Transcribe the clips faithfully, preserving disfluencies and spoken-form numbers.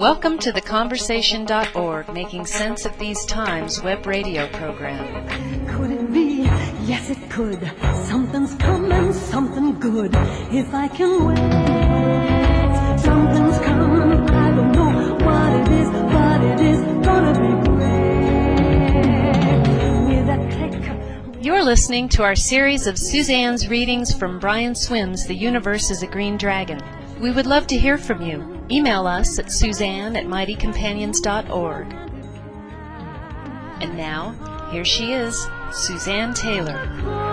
Welcome to the conversation dot org, Making Sense of These Times web radio program. Could it be? Yes, it could. Something's coming, something good. If I can wait, something's coming. I don't know what it is, but it is gonna be great. With a click. You're listening to our series of Suzanne's readings from Brian Swimm's The Universe is a Green Dragon. We would love to hear from you. Email us at suzanne at mighty companions dot org. And now, here she is, Suzanne Taylor.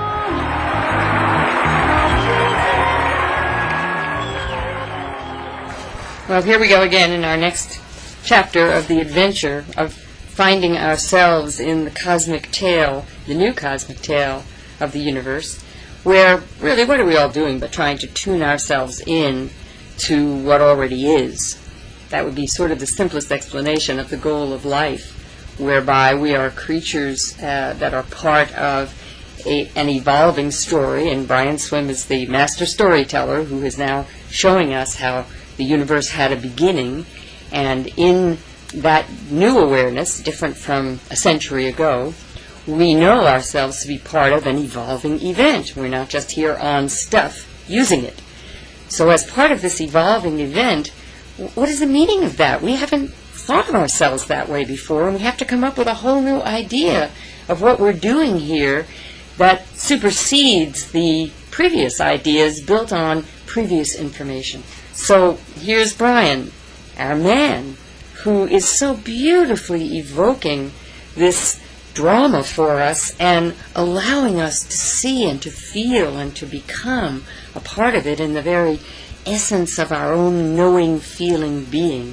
Well, here we go again in our next chapter of the adventure of finding ourselves in the cosmic tale, the new cosmic tale of the universe, where really what are we all doing but trying to tune ourselves in to what already is. That would be sort of the simplest explanation of the goal of life, whereby we are creatures uh, that are part of a, an evolving story, and Brian Swimm is the master storyteller who is now showing us how the universe had a beginning, and in that new awareness, different from a century ago, we know ourselves to be part of an evolving event. We're not just here on stuff using it. So as part of this evolving event, what is the meaning of that? We haven't thought of ourselves that way before, and we have to come up with a whole new idea of what we're doing here that supersedes the previous ideas built on previous information. So here's Brian, our man, who is so beautifully evoking this drama for us and allowing us to see and to feel and to become a part of it in the very essence of our own knowing, feeling being.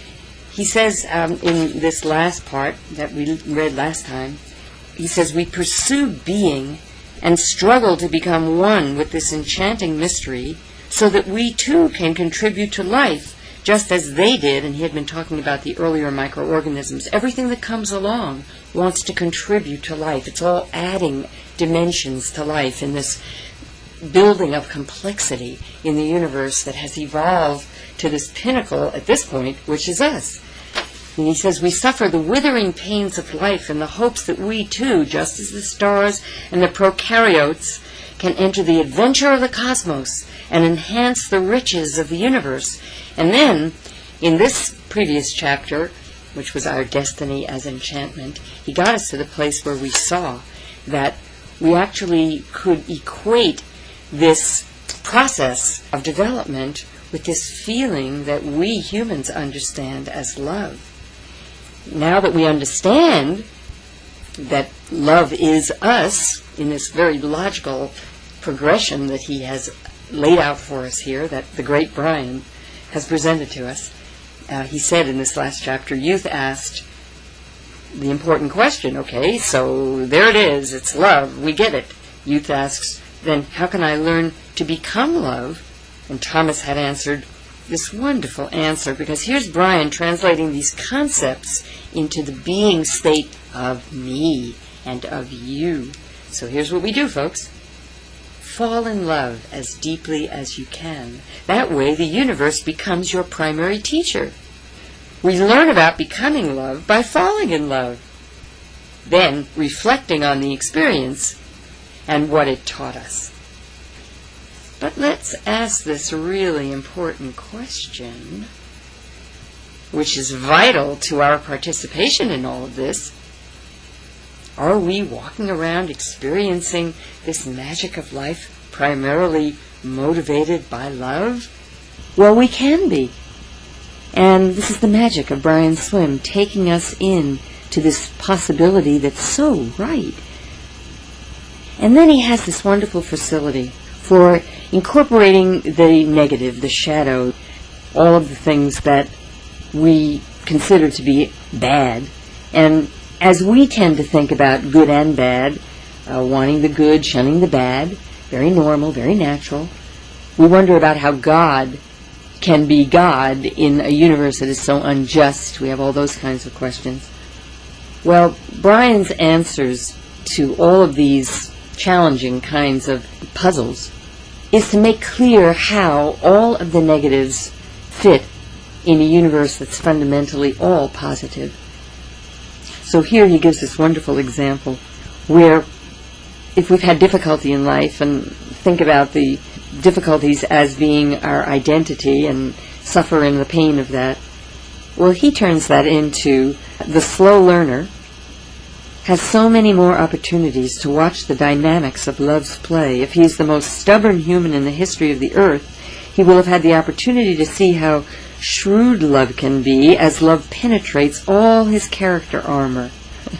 He says um, in this last part that we read last time, he says, we pursue being and struggle to become one with this enchanting mystery so that we too can contribute to life just as they did. And he had been talking about the earlier microorganisms. Everything that comes along wants to contribute to life. It's all adding dimensions to life in this building of complexity in the universe that has evolved to this pinnacle at this point, which is us. And he says, we suffer the withering pains of life in the hopes that we too, just as the stars and the prokaryotes, can enter the adventure of the cosmos and enhance the riches of the universe. And then, in this previous chapter, which was our destiny as enchantment, he got us to the place where we saw that we actually could equate this process of development with this feeling that we humans understand as love. Now that we understand that love is us in this very logical progression that he has laid out for us here, that the great Brian has presented to us, uh, he said in this last chapter, youth asked the important question, okay, so there it is, it's love, we get it. Youth asks, then how can I learn to become love? And Thomas had answered this wonderful answer, because here's Brian translating these concepts into the being state of me and of you. So here's what we do, folks. Fall in love as deeply as you can. That way the universe becomes your primary teacher. We learn about becoming love by falling in love, then reflecting on the experience and what it taught us. But let's ask this really important question, which is vital to our participation in all of this. Are we walking around experiencing this magic of life primarily motivated by love? Well, we can be. And this is the magic of Brian Swimm, taking us in to this possibility that's so right. And then he has this wonderful facility for incorporating the negative, the shadow, all of the things that we consider to be bad. And as we tend to think about good and bad, uh, wanting the good, shunning the bad, very normal, very natural, we wonder about how God can be God in a universe that is so unjust. We have all those kinds of questions. Well, Brian's answers to all of these challenging kinds of puzzles is to make clear how all of the negatives fit in a universe that's fundamentally all positive. So here he gives this wonderful example where if we've had difficulty in life and think about the difficulties as being our identity and suffer in the pain of that, well, he turns that into the slow learner has so many more opportunities to watch the dynamics of love's play. If he's the most stubborn human in the history of the earth, he will have had the opportunity to see how shrewd love can be as love penetrates all his character armor.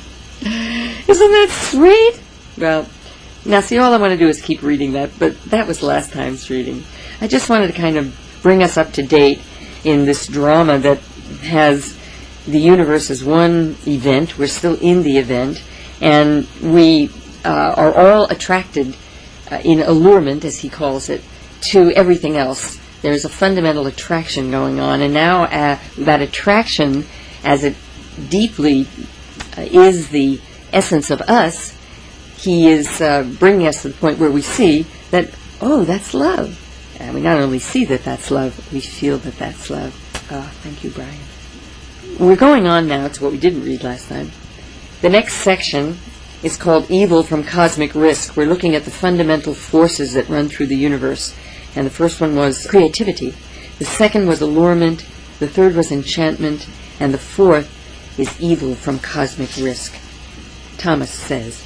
Isn't that sweet? Well, now see, all I want to do is keep reading that, but that was last time's reading. I just wanted to kind of bring us up to date in this drama that has the universe as one event. We're still in the event, and we uh, are all attracted uh, in allurement, as he calls it, to everything else. There's a fundamental attraction going on, and now uh, that attraction, as it deeply uh, is the essence of us, he is uh, bringing us to the point where we see that, oh, that's love. And we not only see that that's love, we feel that that's love. Oh, thank you, Brian. We're going on now to what we didn't read last time. The next section is called Evil from Cosmic Risk. We're looking at the fundamental forces that run through the universe. And the first one was creativity. The second was allurement. The third was enchantment. And the fourth is evil from cosmic risk. Thomas says,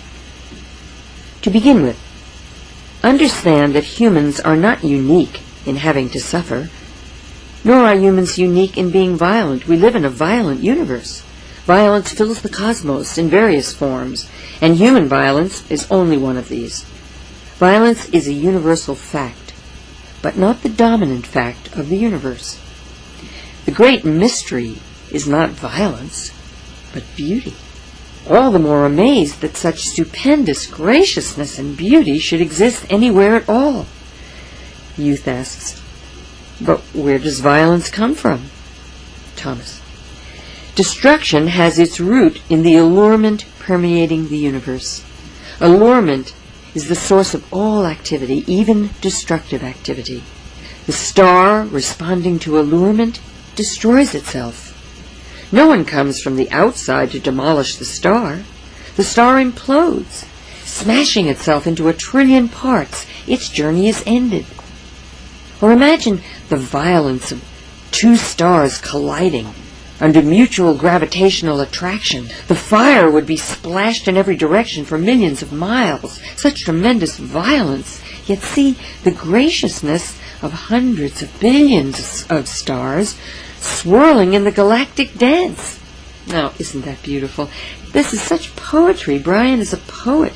to begin with, understand that humans are not unique in having to suffer, nor are humans unique in being violent. We live in a violent universe. Violence fills the cosmos in various forms, and human violence is only one of these. Violence is a universal fact, but not the dominant fact of the universe. The great mystery is not violence, but beauty. All the more amazed that such stupendous graciousness and beauty should exist anywhere at all. Youth asks, but where does violence come from? Thomas, destruction has its root in the allurement permeating the universe. Allurement is the source of all activity, even destructive activity. The star, responding to allurement, destroys itself. No one comes from the outside to demolish the star. The star implodes, smashing itself into a trillion parts. Its journey is ended. Or imagine the violence of two stars colliding under mutual gravitational attraction. The fire would be splashed in every direction for millions of miles. Such tremendous violence. Yet see the graciousness of hundreds of billions of stars swirling in the galactic dance. Now, isn't that beautiful? This is such poetry. Brian is a poet.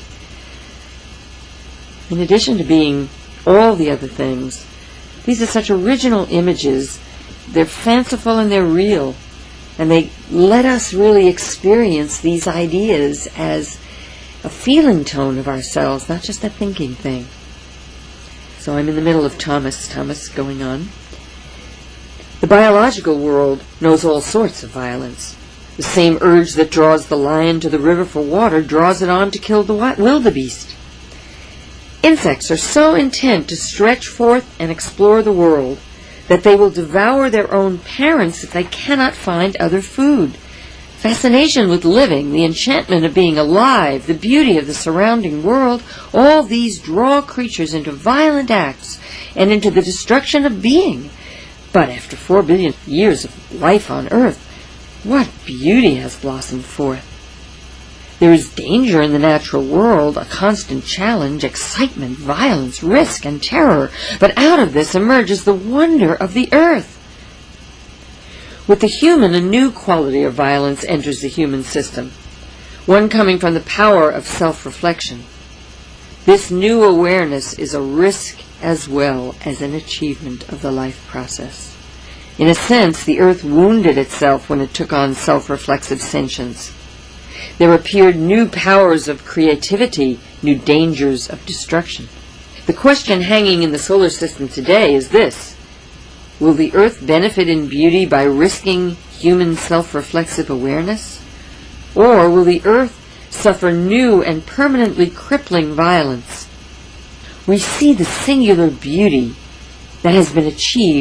In addition to being all the other things, these are such original images. They're fanciful and they're real. And they let us really experience these ideas as a feeling tone of ourselves, not just a thinking thing. So I'm in the middle of Thomas, Thomas going on. The biological world knows all sorts of violence. The same urge that draws the lion to the river for water draws it on to kill the wildebeest. Insects are so intent to stretch forth and explore the world that they will devour their own parents if they cannot find other food. Fascination with living, the enchantment of being alive, the beauty of the surrounding world, all these draw creatures into violent acts and into the destruction of being. But after four billion years of life on Earth, what beauty has blossomed forth. There is danger in the natural world, a constant challenge, excitement, violence, risk, and terror. But out of this emerges the wonder of the earth. With the human, a new quality of violence enters the human system, one coming from the power of self-reflection. This new awareness is a risk as well as an achievement of the life process. In a sense, the earth wounded itself when it took on self-reflexive sentience. There appeared new powers of creativity, new dangers of destruction. The question hanging in the solar system today is this: will the earth benefit in beauty by risking human self-reflexive awareness? Or will the earth suffer new and permanently crippling violence? We see the singular beauty that has been achieved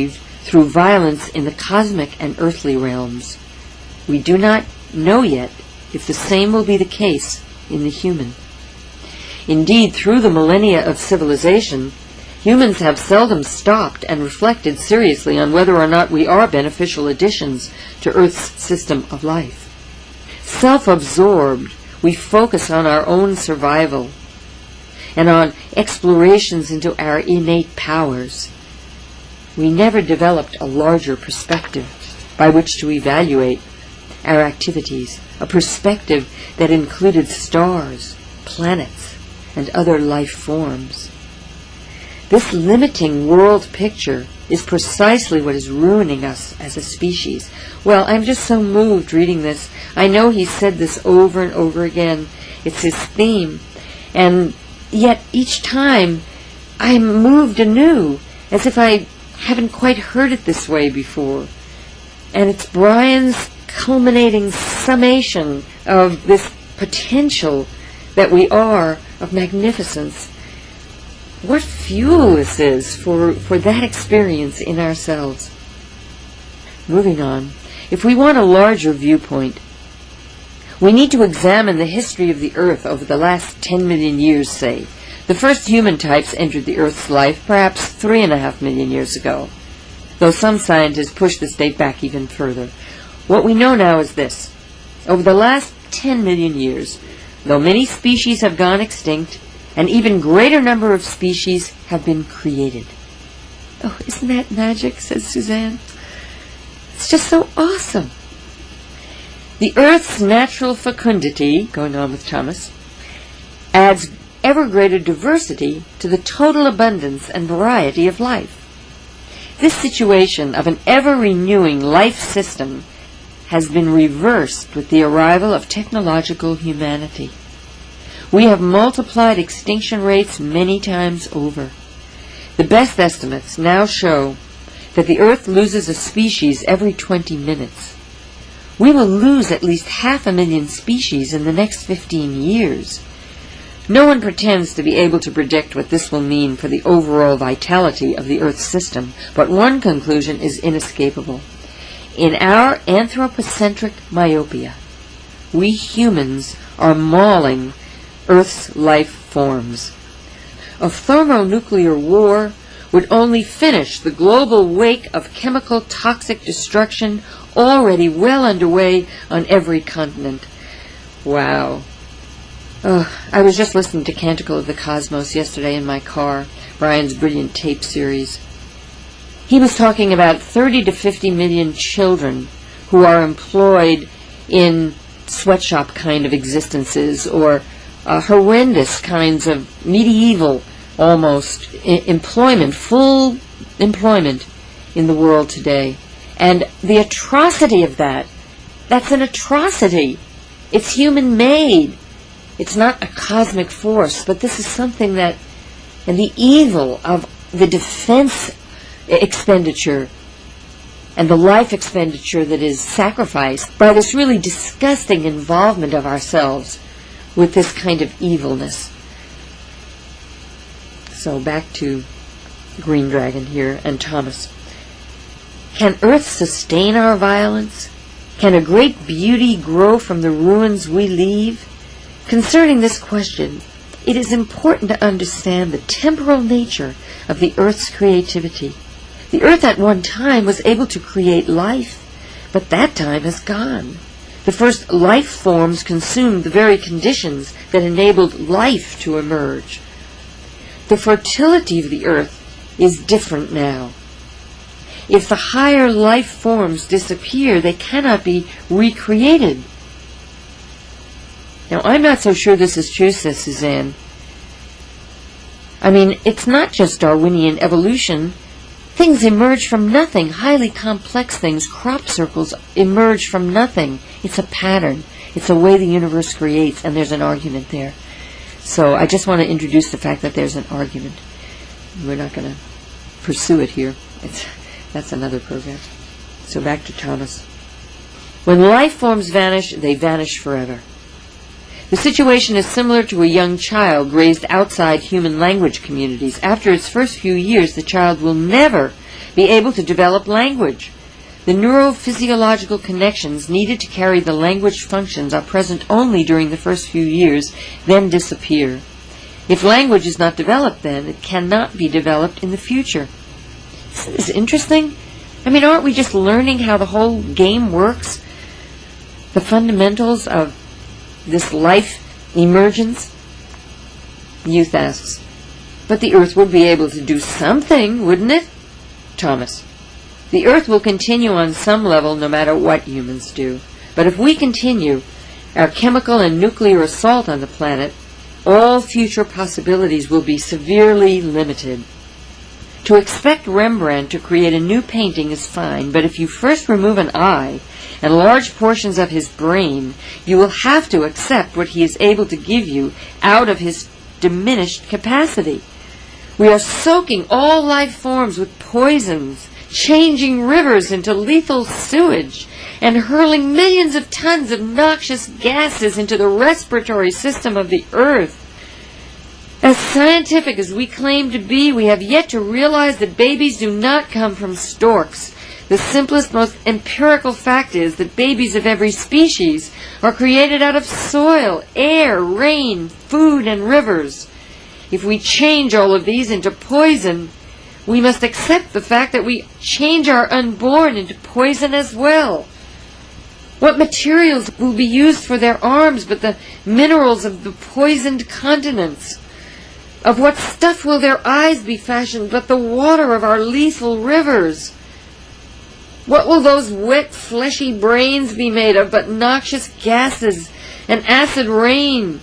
through violence in the cosmic and earthly realms. We do not know yet if the same will be the case in the human. Indeed, through the millennia of civilization, humans have seldom stopped and reflected seriously on whether or not we are beneficial additions to Earth's system of life. Self-absorbed, we focus on our own survival and on explorations into our innate powers. We never developed a larger perspective by which to evaluate our activities, a perspective that included stars, planets, and other life forms. This limiting world picture is precisely what is ruining us as a species. Well, I'm just so moved reading this. I know he's said this over and over again. It's his theme. And yet each time I'm moved anew, as if I haven't quite heard it this way before. And it's Brian's culminating summation of this potential that we are of magnificence. What fuel this is for, for that experience in ourselves. Moving on, if we want a larger viewpoint, we need to examine the history of the Earth over the last ten million years, say. The first human types entered the Earth's life perhaps three and a half million years ago, though some scientists push this date back even further. What we know now is this. Over the last ten million years, though many species have gone extinct, an even greater number of species have been created. Oh, isn't that magic, says Suzanne. It's just so awesome. The Earth's natural fecundity, going on with Thomas, adds ever greater diversity to the total abundance and variety of life. This situation of an ever-renewing life system has been reversed with the arrival of technological humanity. We have multiplied extinction rates many times over. The best estimates now show that the Earth loses a species every twenty minutes. We will lose at least half a million species in the next fifteen years. No one pretends to be able to predict what this will mean for the overall vitality of the Earth's system, but one conclusion is inescapable. In our anthropocentric myopia, we humans are mauling Earth's life forms. A thermonuclear war would only finish the global wake of chemical toxic destruction already well underway on every continent. Wow. Oh, I was just listening to Canticle of the Cosmos yesterday in my car, Brian's brilliant tape series. He was talking about thirty to fifty million children who are employed in sweatshop kind of existences or uh, horrendous kinds of medieval almost I- employment, full employment in the world today. And the atrocity of that, that's an atrocity. It's human-made. It's not a cosmic force, but this is something that, and the evil of the defense expenditure and the life expenditure that is sacrificed by this really disgusting involvement of ourselves with this kind of evilness. So back to Green Dragon here and Thomas. Can Earth sustain our violence? Can a great beauty grow from the ruins we leave? Concerning this question, it is important to understand the temporal nature of the Earth's creativity. The Earth at one time was able to create life, but that time is gone. The first life forms consumed the very conditions that enabled life to emerge. The fertility of the Earth is different now. If the higher life forms disappear, they cannot be recreated. Now, I'm not so sure this is true, says Suzanne. I mean, it's not just Darwinian evolution. Things emerge from nothing. Highly complex things, crop circles, emerge from nothing. It's a pattern. It's a way the universe creates, and there's an argument there. So I just want to introduce the fact that there's an argument. We're not going to pursue it here. It's, that's another program. So back to Thomas. When life forms vanish, they vanish forever. The situation is similar to a young child raised outside human language communities. After its first few years, the child will never be able to develop language. The neurophysiological connections needed to carry the language functions are present only during the first few years, then disappear. If language is not developed then, it cannot be developed in the future. Isn't this interesting? I mean, aren't we just learning how the whole game works? The fundamentals of this life emergence? Youth asks, but the Earth would be able to do something, wouldn't it? Thomas, the Earth will continue on some level no matter what humans do. But if we continue our chemical and nuclear assault on the planet, all future possibilities will be severely limited. To expect Rembrandt to create a new painting is fine, but if you first remove an eye and large portions of his brain, you will have to accept what he is able to give you out of his diminished capacity. We are soaking all life forms with poisons, changing rivers into lethal sewage, and hurling millions of tons of noxious gases into the respiratory system of the Earth. As scientific as we claim to be, we have yet to realize that babies do not come from storks. The simplest, most empirical fact is that babies of every species are created out of soil, air, rain, food, and rivers. If we change all of these into poison, we must accept the fact that we change our unborn into poison as well. What materials will be used for their arms but the minerals of the poisoned continents? Of what stuff will their eyes be fashioned but the water of our lethal rivers? What will those wet, fleshy brains be made of but noxious gases and acid rain?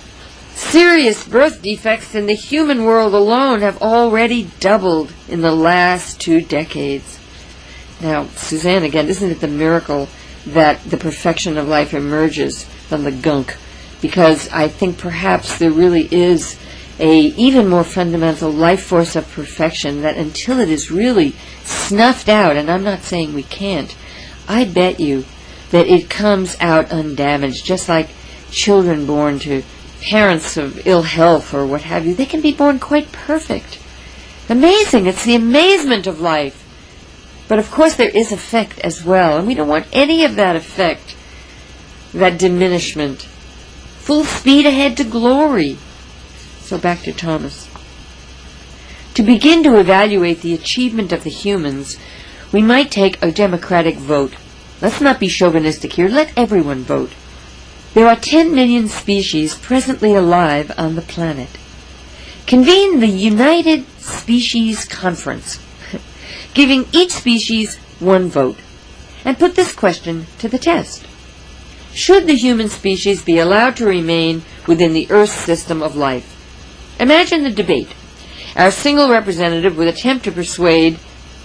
Serious birth defects in the human world alone have already doubled in the last two decades. Now, Suzanne, again, isn't it the miracle that the perfection of life emerges from the gunk? Because I think perhaps there really is a even more fundamental life force of perfection that until it is really snuffed out, and I'm not saying we can't, I bet you that it comes out undamaged, just like children born to parents of ill health or what have you. They can be born quite perfect. Amazing. It's the amazement of life. But of course there is effect as well, and we don't want any of that effect, that diminishment. Full speed ahead to glory. So back to Thomas. To begin to evaluate the achievement of the humans, we might take a democratic vote. Let's not be chauvinistic here. Let everyone vote. There are ten million species presently alive on the planet. Convene the United Species Conference, giving each species one vote, and put this question to the test. Should the human species be allowed to remain within the Earth's system of life? Imagine the debate. Our single representative would attempt to persuade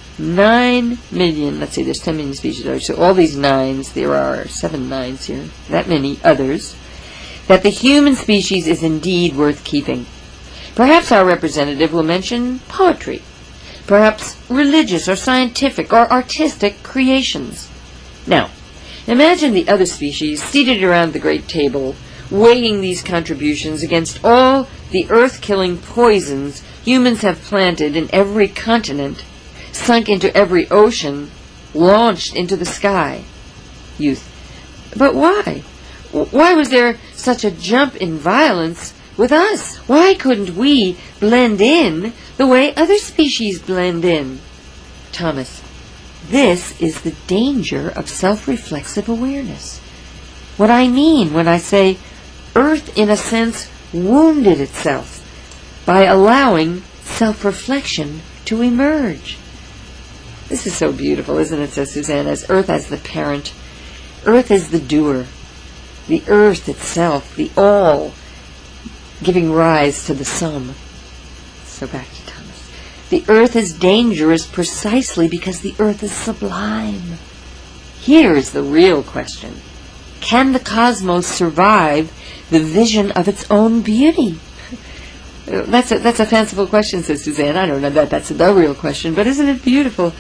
nine million, let's say there's ten million species, so all these nines, there are seven nines here, that many others, that the human species is indeed worth keeping. Perhaps our representative will mention poetry, perhaps religious or scientific or artistic creations. Now, imagine the other species seated around the great table, weighing these contributions against all the earth-killing poisons humans have planted in every continent, sunk into every ocean, launched into the sky. Youth. But why? Why was there such a jump in violence with us? Why couldn't we blend in the way other species blend in? Thomas. This is the danger of self-reflexive awareness. What I mean when I say Earth, in a sense, wounded itself by allowing self-reflection to emerge. This is so beautiful, isn't it, says Suzanne, as Earth as the parent. Earth is the doer. The Earth itself, the all, giving rise to the sum. So back to Thomas. The Earth is dangerous precisely because the Earth is sublime. Here is the real question. Can the cosmos survive the vision of its own beauty? That's a, that's a fanciful question, says Suzanne. I don't know that that's the real question, but isn't it beautiful?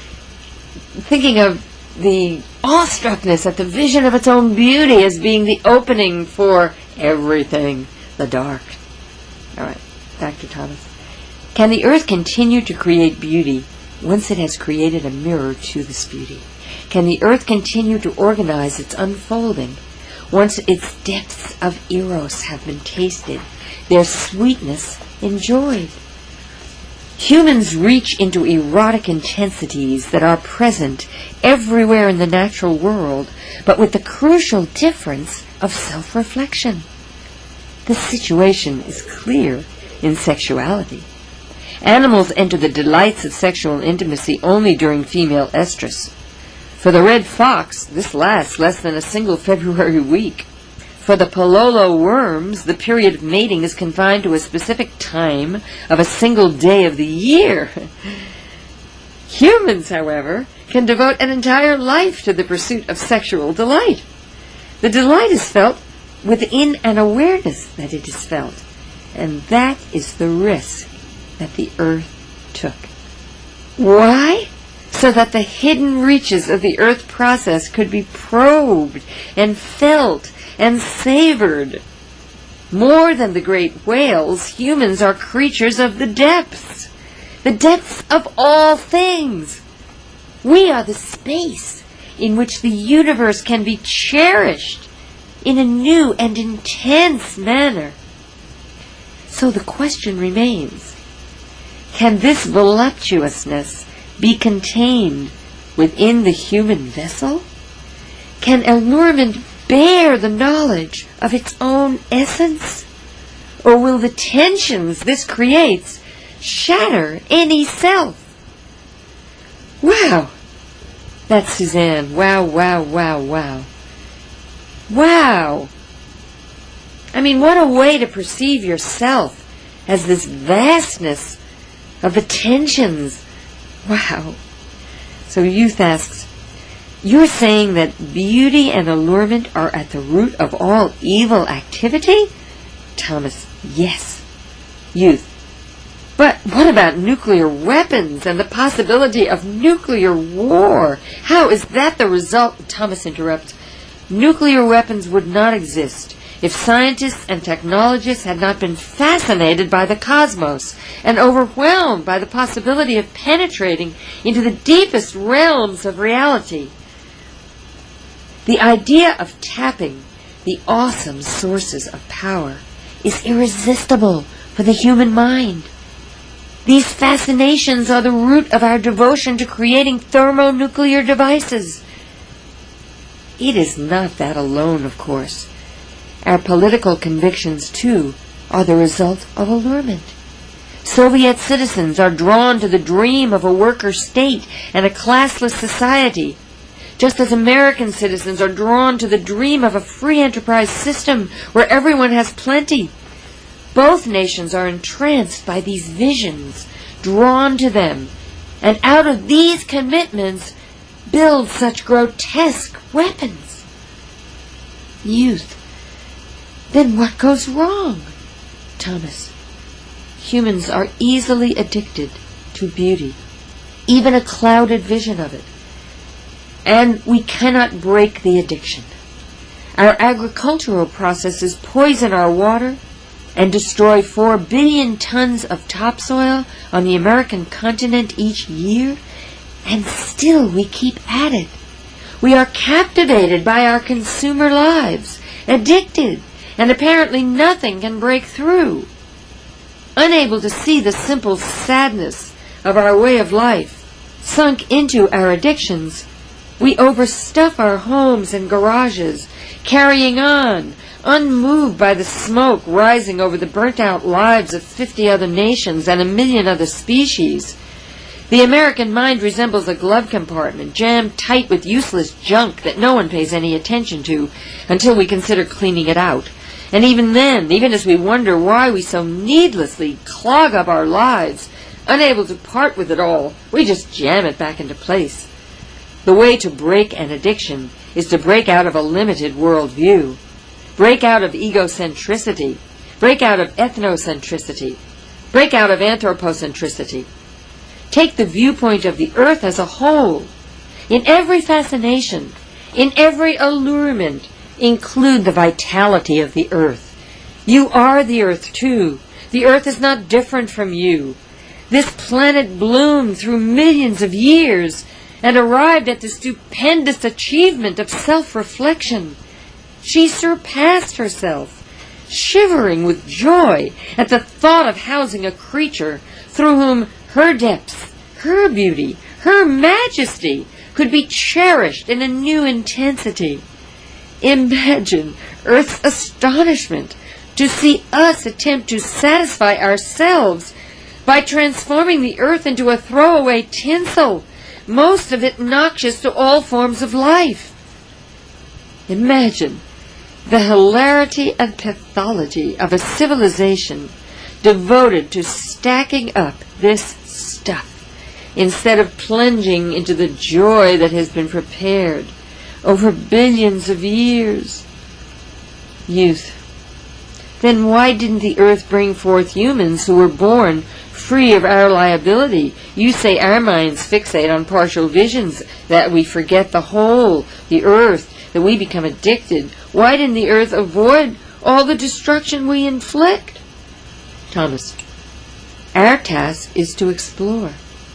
Thinking of the awestruckness at the vision of its own beauty as being the opening for everything, the dark. All right, back to Thomas. Can the Earth continue to create beauty once it has created a mirror to this beauty? Can the earth continue to organize its unfolding once its depths of eros have been tasted, their sweetness enjoyed? Humans reach into erotic intensities that are present everywhere in the natural world, but with the crucial difference of self-reflection. The situation is clear in sexuality. Animals enter the delights of sexual intimacy only during female estrus. For the red fox, this lasts less than a single February week. For the pololo worms, the period of mating is confined to a specific time of a single day of the year. Humans, however, can devote an entire life to the pursuit of sexual delight. The delight is felt within an awareness that it is felt, and that is the risk that the earth took. Why? So that the hidden reaches of the earth process could be probed and felt and savored. More than the great whales, humans are creatures of the depths, the depths of all things. We are the space in which the universe can be cherished in a new and intense manner. So the question remains, can this voluptuousness be contained within the human vessel? Can allurement bear the knowledge of its own essence? Or will the tensions this creates shatter any self? Wow! That's Suzanne. Wow, wow, wow, wow. Wow! I mean, what a way to perceive yourself as this vastness of the tensions. Wow. So Youth asks, you're saying that beauty and allurement are at the root of all evil activity? Thomas, yes. Youth, but what about nuclear weapons and the possibility of nuclear war? How is that the result? Thomas interrupts. Nuclear weapons would not exist if scientists and technologists had not been fascinated by the cosmos and overwhelmed by the possibility of penetrating into the deepest realms of reality. The idea of tapping the awesome sources of power is irresistible for the human mind. These fascinations are the root of our devotion to creating thermonuclear devices. It is not that alone, of course. Our political convictions, too, are the result of allurement. Soviet citizens are drawn to the dream of a worker state and a classless society, just as American citizens are drawn to the dream of a free enterprise system where everyone has plenty. Both nations are entranced by these visions, drawn to them, and out of these commitments build such grotesque weapons. Youth, then what goes wrong? Thomas, humans are easily addicted to beauty, even a clouded vision of it. And we cannot break the addiction. Our agricultural processes poison our water and destroy four billion tons of topsoil on the American continent each year, and still we keep at it. We are captivated by our consumer lives, addicted, and apparently nothing can break through. Unable to see the simple sadness of our way of life, sunk into our addictions, we overstuff our homes and garages, carrying on, unmoved by the smoke rising over the burnt-out lives of fifty other nations and a million other species. The American mind resembles a glove compartment jammed tight with useless junk that no one pays any attention to until we consider cleaning it out. And even then, even as we wonder why we so needlessly clog up our lives, unable to part with it all, we just jam it back into place. The way to break an addiction is to break out of a limited worldview, break out of egocentricity, break out of ethnocentricity, break out of anthropocentricity. Take the viewpoint of the earth as a whole. In every fascination, in every allurement, include the vitality of the earth. You are the earth too. The earth is not different from you. This planet bloomed through millions of years and arrived at the stupendous achievement of self-reflection. She surpassed herself, shivering with joy at the thought of housing a creature through whom her depths, her beauty, her majesty could be cherished in a new intensity. Imagine Earth's astonishment to see us attempt to satisfy ourselves by transforming the Earth into a throwaway tinsel, most of it noxious to all forms of life. Imagine the hilarity and pathology of a civilization devoted to stacking up this stuff instead of plunging into the joy that has been prepared over billions of years. Youth. Then why didn't the earth bring forth humans who were born free of our liability? You say our minds fixate on partial visions, that we forget the whole, the earth, that we become addicted. Why didn't the earth avoid all the destruction we inflict? Thomas. Our task is to explore,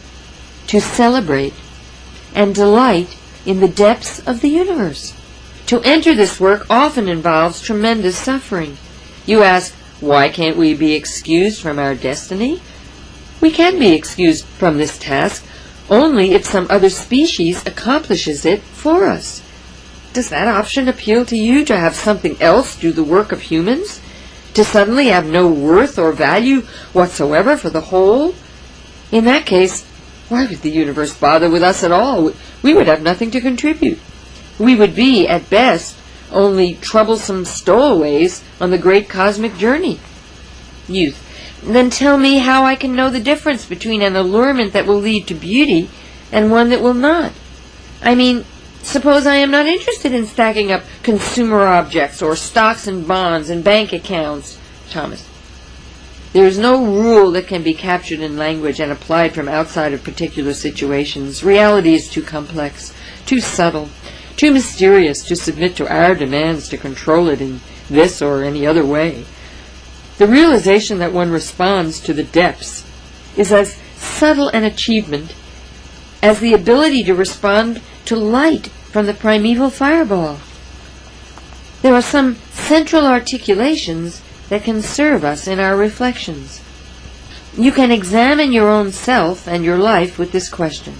to celebrate, and delight in the depths of the universe. To enter this work often involves tremendous suffering. You ask, why can't we be excused from our destiny? We can be excused from this task only if some other species accomplishes it for us. Does that option appeal to you, to have something else do the work of humans? To suddenly have no worth or value whatsoever for the whole? In that case, why would the universe bother with us at all? We would have nothing to contribute. We would be, at best, only troublesome stowaways on the great cosmic journey. Youth. Then tell me how I can know the difference between an allurement that will lead to beauty and one that will not. I mean, suppose I am not interested in stacking up consumer objects or stocks and bonds and bank accounts. Thomas. There is no rule that can be captured in language and applied from outside of particular situations. Reality is too complex, too subtle, too mysterious to submit to our demands to control it in this or any other way. The realization that one responds to the depths is as subtle an achievement as the ability to respond to light from the primeval fireball. There are some central articulations that can serve us in our reflections. You can examine your own self and your life with this question.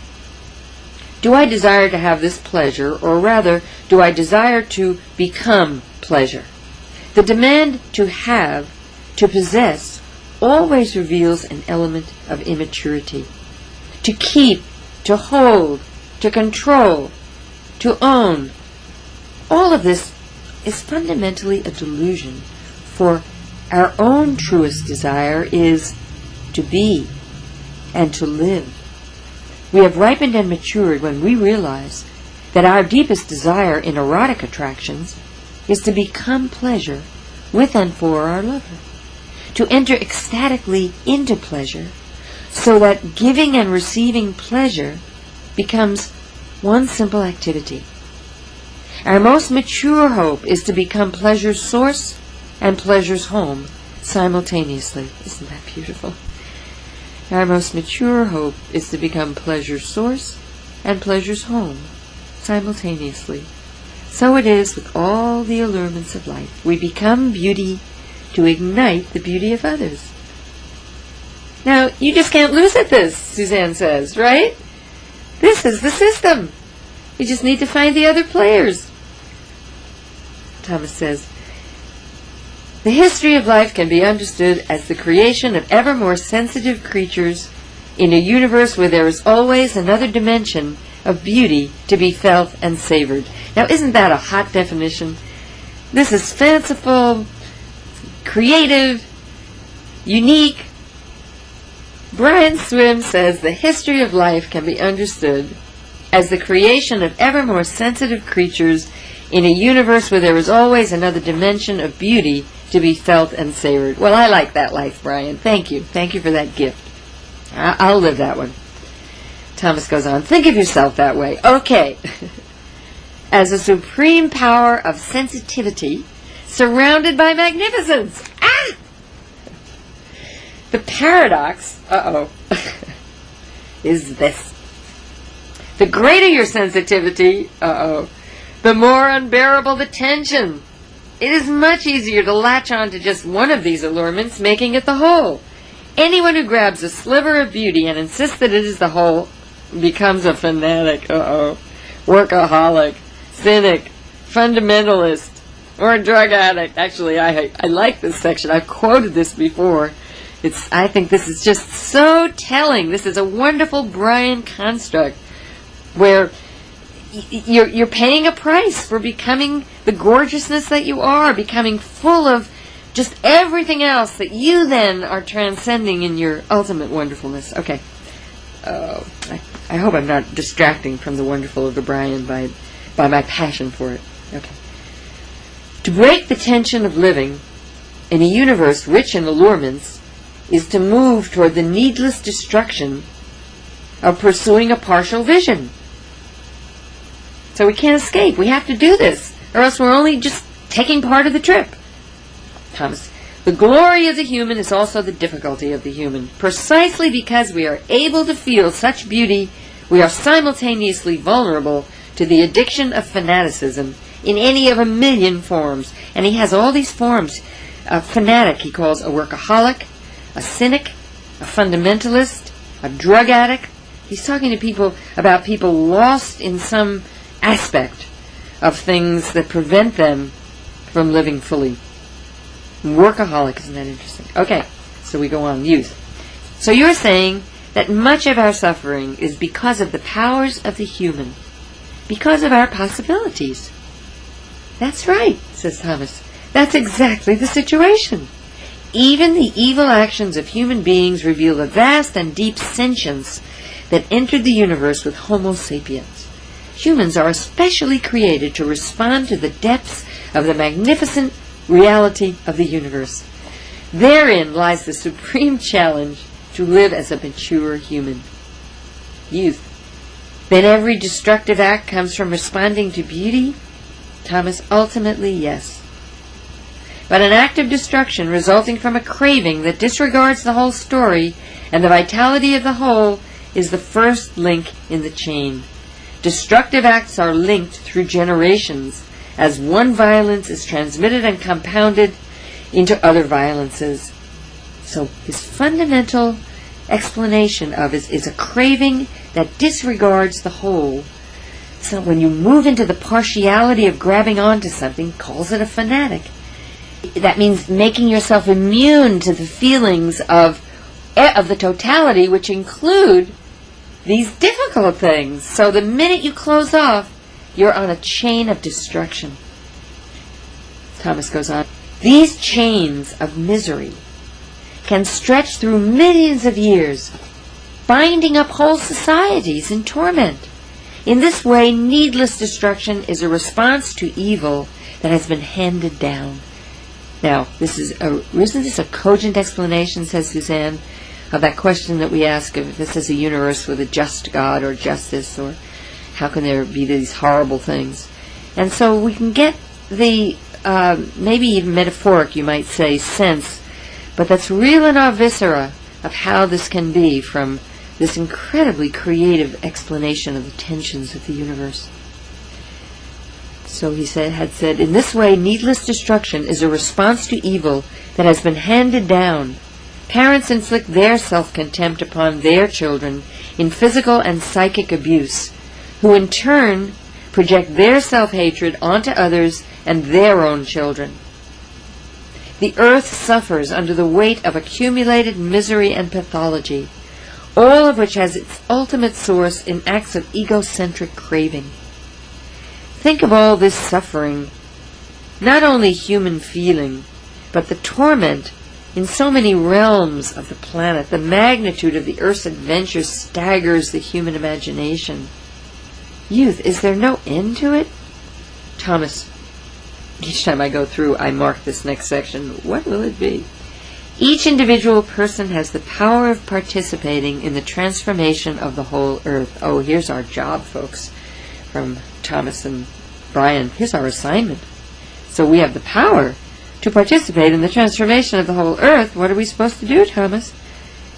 Do I desire to have this pleasure, or rather, do I desire to become pleasure? The demand to have, to possess, always reveals an element of immaturity. To keep, to hold, to control, to own. All of this is fundamentally a delusion, for our own truest desire is to be and to live. We have ripened and matured when we realize that our deepest desire in erotic attractions is to become pleasure with and for our lover, to enter ecstatically into pleasure, so that giving and receiving pleasure becomes one simple activity. Our most mature hope is to become pleasure's source and pleasure's home simultaneously. Isn't that beautiful? Our most mature hope is to become pleasure's source and pleasure's home simultaneously. So it is with all the allurements of life. We become beauty to ignite the beauty of others. Now, you just can't lose at this, Suzanne says, right? This is the system. You just need to find the other players. Thomas says, the history of life can be understood as the creation of ever more sensitive creatures in a universe where there is always another dimension of beauty to be felt and savored. Now, isn't that a hot definition? This is fanciful, creative, unique. Brian Swims says the history of life can be understood as the creation of ever more sensitive creatures in a universe where there is always another dimension of beauty to be felt and savored. Well, I like that life, Brian. Thank you. Thank you for that gift. I- I'll live that one. Thomas goes on, think of yourself that way. Okay. As a supreme power of sensitivity surrounded by magnificence. Ah! The paradox, uh-oh, is this. The greater your sensitivity, uh-oh, the more unbearable the tension. It is much easier to latch on to just one of these allurements, making it the whole. Anyone who grabs a sliver of beauty and insists that it is the whole becomes a fanatic, uh-oh, workaholic, cynic, fundamentalist, or a drug addict. Actually, I I like this section. I've quoted this before. It's I think this is just so telling. This is a wonderful Brian construct where y- you're you're paying a price for becoming the gorgeousness that you are, becoming full of just everything else that you then are transcending in your ultimate wonderfulness. Okay. Uh, I, I hope I'm not distracting from the wonderful of the Brian by by my passion for it. Okay. To break the tension of living in a universe rich in allurements is to move toward the needless destruction of pursuing a partial vision. So we can't escape. We have to do this, or else we're only just taking part of the trip. Thomas, the glory of the human is also the difficulty of the human. Precisely because we are able to feel such beauty, we are simultaneously vulnerable to the addiction of fanaticism in any of a million forms. And he has all these forms. A fanatic he calls a workaholic, a cynic, a fundamentalist, a drug addict. He's talking to people about people lost in some aspect of things that prevent them from living fully. Workaholic, isn't that interesting? Okay, so we go on. Youth. So you're saying that much of our suffering is because of the powers of the human, because of our possibilities. That's right, says Thomas. That's exactly the situation. Even the evil actions of human beings reveal a vast and deep sentience that entered the universe with Homo sapiens. Humans are especially created to respond to the depths of the magnificent reality of the universe. Therein lies the supreme challenge to live as a mature human. Youth. Then every destructive act comes from responding to beauty? Thomas, ultimately, yes. But an act of destruction resulting from a craving that disregards the whole story and the vitality of the whole is the first link in the chain. Destructive acts are linked through generations, as one violence is transmitted and compounded into other violences. So his fundamental explanation of it is a craving that disregards the whole. So when you move into the partiality of grabbing onto something, calls it a fanatic. That means making yourself immune to the feelings of of the totality, which include these difficult things. So the minute you close off, you're on a chain of destruction. Thomas goes on. These chains of misery can stretch through millions of years, binding up whole societies in torment. In this way, needless destruction is a response to evil that has been handed down. Now, this is a, isn't this a cogent explanation, says Suzanne, of that question that we ask if this is a universe with a just God or justice, or how can there be these horrible things? And so we can get the, uh, maybe even metaphoric, you might say, sense, but that's real in our viscera of how this can be from this incredibly creative explanation of the tensions of the universe. So he said, had said, in this way, needless destruction is a response to evil that has been handed down. Parents inflict their self-contempt upon their children in physical and psychic abuse, who in turn project their self-hatred onto others and their own children. The earth suffers under the weight of accumulated misery and pathology, all of which has its ultimate source in acts of egocentric craving. Think of all this suffering, not only human feeling, but the torment in so many realms of the planet. The magnitude of the Earth's adventure staggers the human imagination. Youth, is there no end to it? Thomas, each time I go through, I mark this next section. What will it be? Each individual person has the power of participating in the transformation of the whole Earth. Oh, here's our job, folks, from Thomas and Brian. Here's our assignment. So we have the power to participate in the transformation of the whole Earth. What are we supposed to do, Thomas?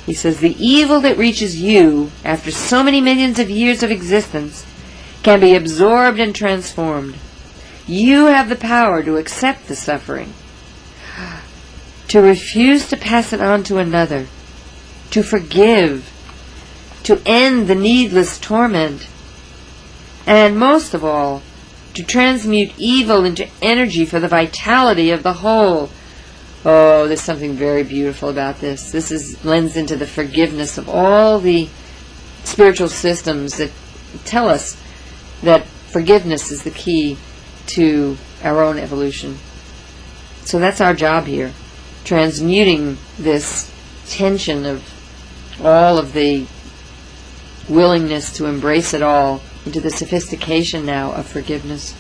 He says, the evil that reaches you after so many millions of years of existence can be absorbed and transformed. You have the power to accept the suffering, to refuse to pass it on to another, to forgive, to end the needless torment, and most of all, to transmute evil into energy for the vitality of the whole. Oh, there's something very beautiful about this. This is lends into the forgiveness of all the spiritual systems that tell us that forgiveness is the key to our own evolution. So that's our job here, transmuting this tension of all of the willingness to embrace it all into the sophistication now of forgiveness.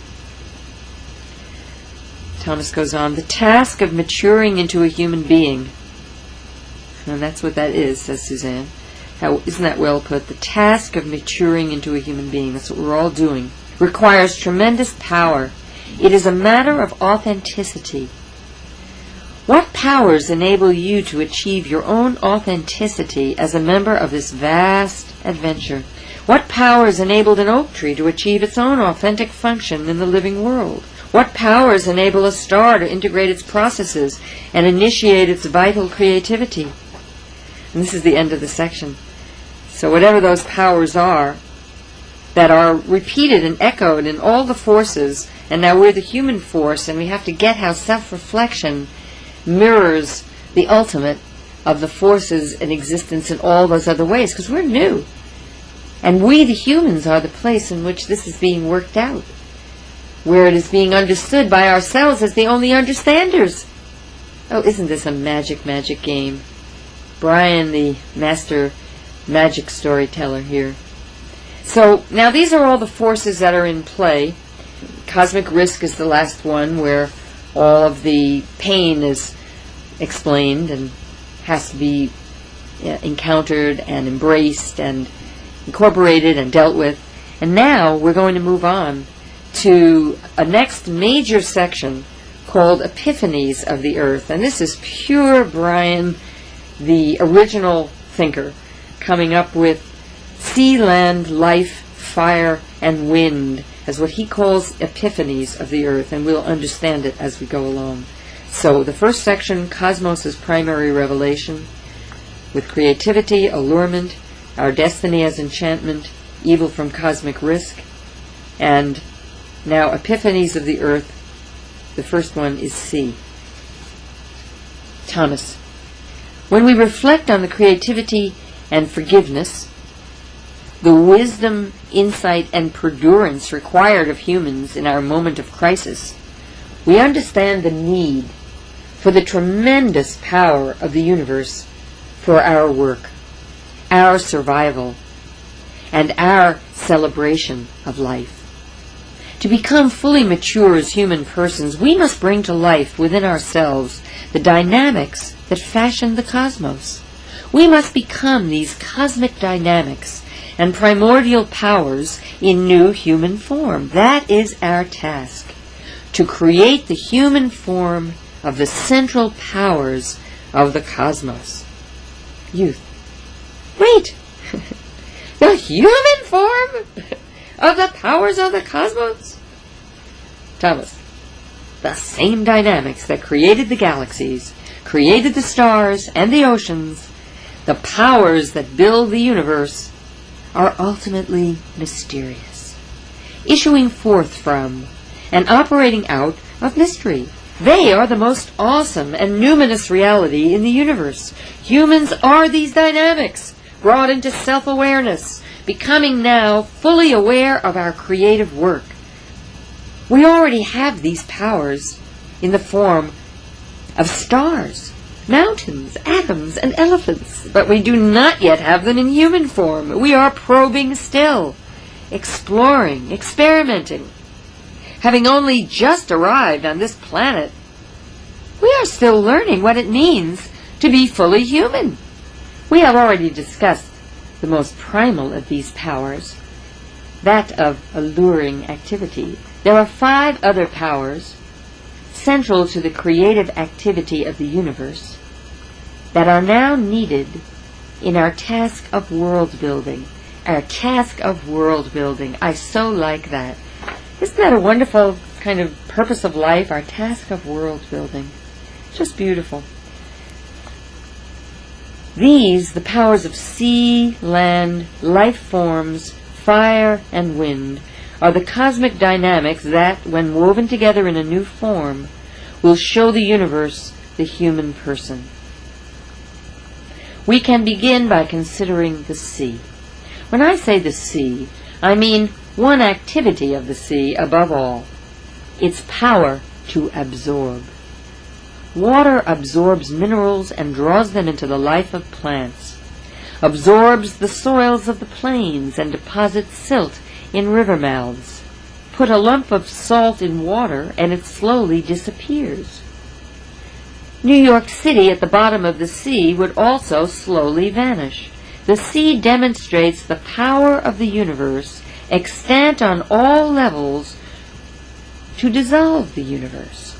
Thomas goes on, the task of maturing into a human being, and that's what that is, says Suzanne. How, isn't that well put? The task of maturing into a human being, that's what we're all doing, requires tremendous power. It is a matter of authenticity. What powers enable you to achieve your own authenticity as a member of this vast adventure? What powers enabled an oak tree to achieve its own authentic function in the living world? What powers enable a star to integrate its processes and initiate its vital creativity? And this is the end of the section. So whatever those powers are, that are repeated and echoed in all the forces, and now we're the human force, and we have to get how self-reflection mirrors the ultimate of the forces in existence in all those other ways, because we're new. And we, the humans, are the place in which this is being worked out, where it is being understood by ourselves as the only understanders. Oh, isn't this a magic, magic game? Brian, the master magic storyteller here. So, now these are all the forces that are in play. Cosmic risk is the last one, where all of the pain is explained and has to be uh, encountered and embraced and incorporated and dealt with. And now we're going to move on to a next major section called Epiphanies of the Earth. And this is pure Brian, the original thinker, coming up with sea, land, life, fire, and wind as what he calls epiphanies of the earth, and we'll understand it as we go along. So the first section, Cosmos' primary revelation, with creativity, allurement, our destiny as enchantment, evil from cosmic risk, and now epiphanies of the earth. The first one is C. Thomas. When we reflect on the creativity and forgiveness, the wisdom, insight, and perdurance required of humans in our moment of crisis, we understand the need for the tremendous power of the universe for our work, our survival, and our celebration of life. To become fully mature as human persons, we must bring to life within ourselves the dynamics that fashion the cosmos. We must become these cosmic dynamics and primordial powers in new human form. That is our task, to create the human form of the central powers of the cosmos. Youth. Wait! The human form of the powers of the cosmos? Thomas. The same dynamics that created the galaxies, created the stars and the oceans, the powers that build the universe, are ultimately mysterious, issuing forth from and operating out of mystery. They are the most awesome and numinous reality in the universe. Humans are these dynamics, brought into self-awareness, becoming now fully aware of our creative work. We already have these powers in the form of stars, mountains, atoms, and elephants, but we do not yet have them in human form. We are probing still, exploring, experimenting. Having only just arrived on this planet, we are still learning what it means to be fully human. We have already discussed the most primal of these powers, that of alluring activity. There are five other powers central to the creative activity of the universe that are now needed in our task of world building. Our task of world building. I so like that. Isn't that a wonderful kind of purpose of life? Our task of world building. Just beautiful. These, the powers of sea, land, life forms, fire, and wind, are the cosmic dynamics that, when woven together in a new form, will show the universe the human person. We can begin by considering the sea. When I say the sea, I mean one activity of the sea above all, its power to absorb. Water absorbs minerals and draws them into the life of plants, absorbs the soils of the plains and deposits silt in river mouths. Put a lump of salt in water and it slowly disappears. New York City at the bottom of the sea would also slowly vanish. The sea demonstrates the power of the universe, extant on all levels, to dissolve the universe.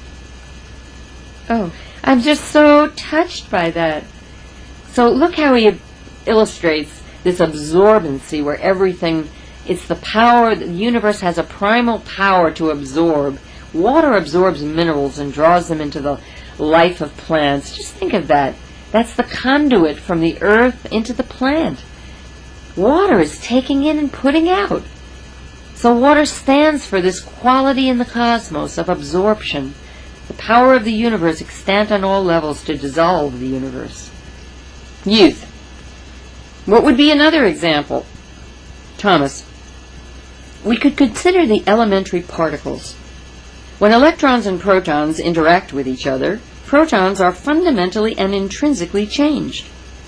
Oh, I'm just so touched by that. So look how he illustrates this absorbency where everything, it's the power, the universe has a primal power to absorb. Water absorbs minerals and draws them into the life of plants. Just think of that. That's the conduit from the earth into the plant. Water is taking in and putting out. So water stands for this quality in the cosmos of absorption, the power of the universe extant on all levels to dissolve the universe. Youth. What would be another example? Thomas. We could consider the elementary particles. When electrons and protons interact with each other, protons are fundamentally and intrinsically changed.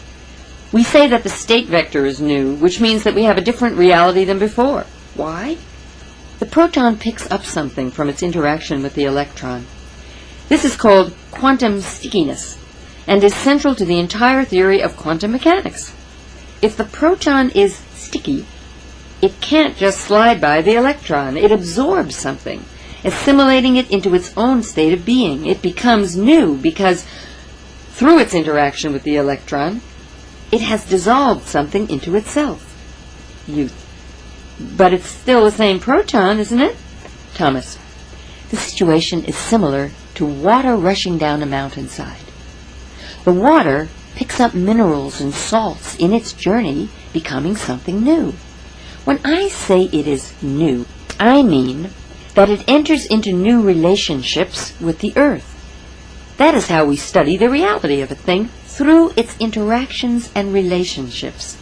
We say that the state vector is new, which means that we have a different reality than before. Why? The proton picks up something from its interaction with the electron. This is called quantum stickiness, and is central to the entire theory of quantum mechanics. If the proton is sticky, it can't just slide by the electron. It absorbs something, assimilating it into its own state of being. It becomes new because, through its interaction with the electron, it has dissolved something into itself. Youth. But it's still the same proton, isn't it? Thomas. The situation is similar to water rushing down a mountainside. The water picks up minerals and salts in its journey, becoming something new. When I say it is new, I mean that it enters into new relationships with the earth. That is how we study the reality of a thing, through its interactions and relationships.